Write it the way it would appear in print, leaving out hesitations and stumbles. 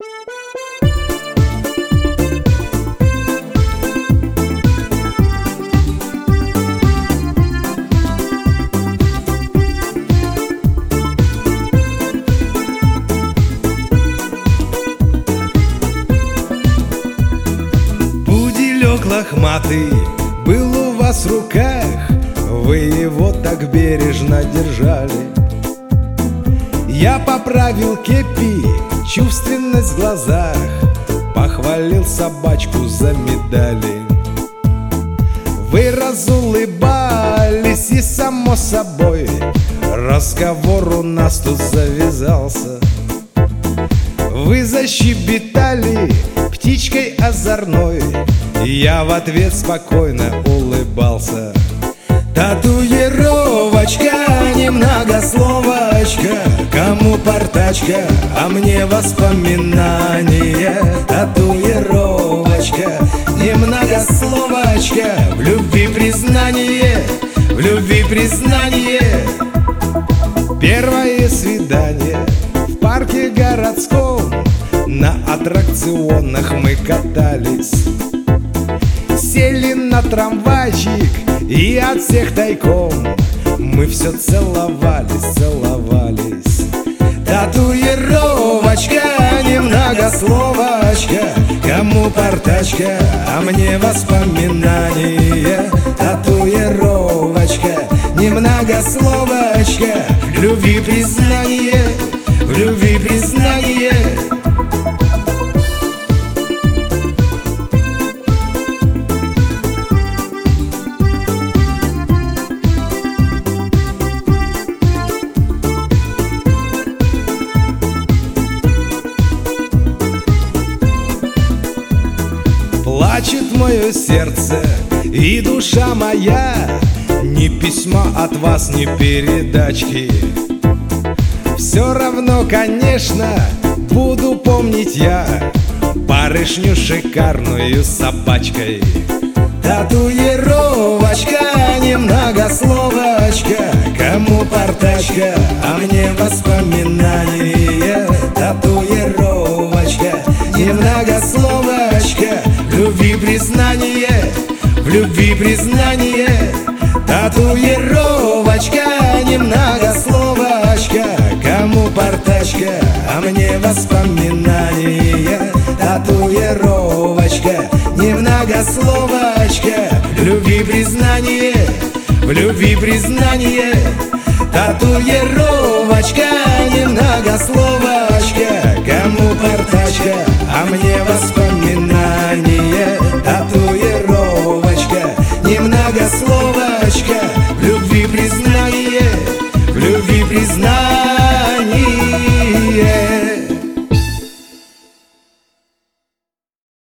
Пуделек лохматый был у вас в руках, вы его так бережно держали. Я поправил кепи, чувственность в глазах, похвалил собачку за медали. Вы разулыбались, и само собой разговор у нас тут завязался. Вы защебетали птичкой озорной, я в ответ спокойно улыбался. Татуировочка, немногословочка, кому портачка, а мне воспоминания. Татуировочка, немногословочка, в любви признание, в любви признание. Первое свидание в парке городском, на аттракционах мы катались. Сели на трамвайчик и от всех тайком мы все целовались, целовались. Татуировочка, немногословочка, кому портачка, а мне воспоминания. Татуировочка, немногословочка, в любви признание, в любви признание. Плачет мое сердце и душа моя, ни письма от вас, ни передачки. Все равно, конечно, буду помнить я барышню шикарную с собачкой. Татуировочка, немногословочка, кому портачка, а мне воспоминания. Татуировочка, немногословочка, в любви признание, в любви признание. Татуировочка, немногословочка, кому портачка, а мне воспоминания. Татуировочка, немногословочка, в любви признание, в любви признание. Татуировочка.